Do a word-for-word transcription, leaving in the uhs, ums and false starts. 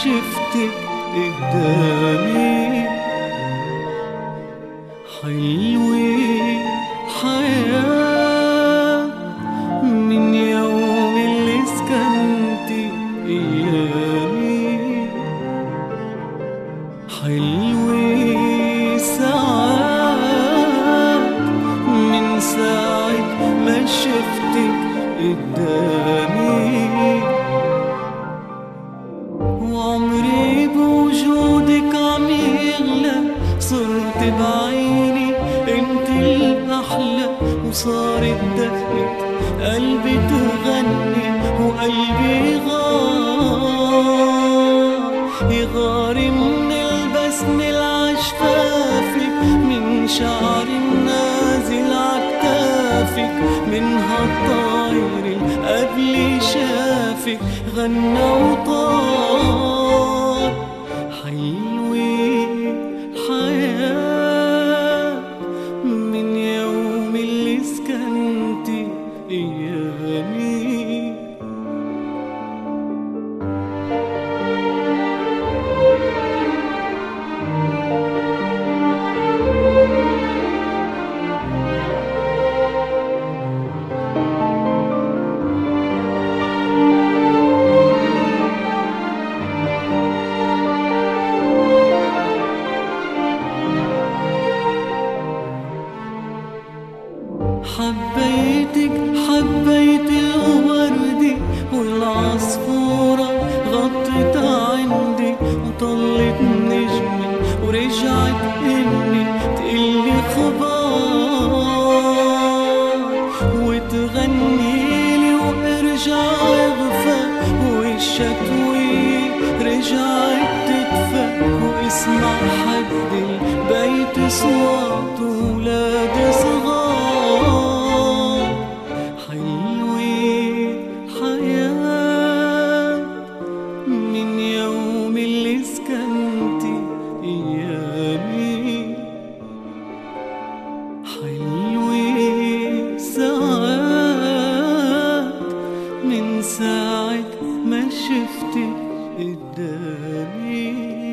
شفتك قدامي. حلوة حياة من يوم اللي سكنتي أيامي. حلوة ساعات من ساعة ما شفتك قدامي. وعمري بوجودك عم يغلى، صرت بعيني انت الأحلى. وصارت دقة قلبي تغني وقلبي غار، يغار من البسمة العشفافك، من شعر النازل عكتافك، من هالطاير قبل شافك غنى وطار. حلوة الحياة من يوم اللي سكنتي أيامي. حبيتك حبيت الوردي والعصفورة غطت عندي، وطلت نجمي ورجعت إني تقلي خبار، وتغنيلي وارجع اغفى، والشتوي رجعت تدفى، واسمع حد البيت صوت ولاد صغار. حلوة ساعات من ساعة ما شفتك قدامي.